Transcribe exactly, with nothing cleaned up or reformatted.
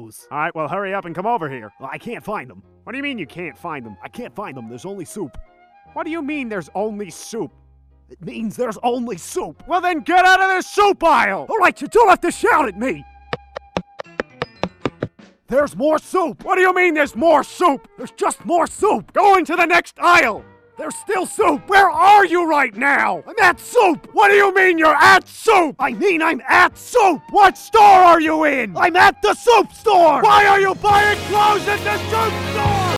those. All right, well, hurry up and come over here. Well, I can't find them. What do you mean you can't find them? I can't find them. There's only soup. What do you mean there's only soup? It means there's only soup. Well, then get out of the soup aisle! All right, you don't have to shout at me. There's more soup. What do you mean there's more soup? There's just more soup. Go into the next aisle! There's still soup. Where are you right now? I'm at soup. What do you mean you're at soup? I mean I'm at soup. What store are you in? I'm at the soup store. Why are you buying clothes at the soup store?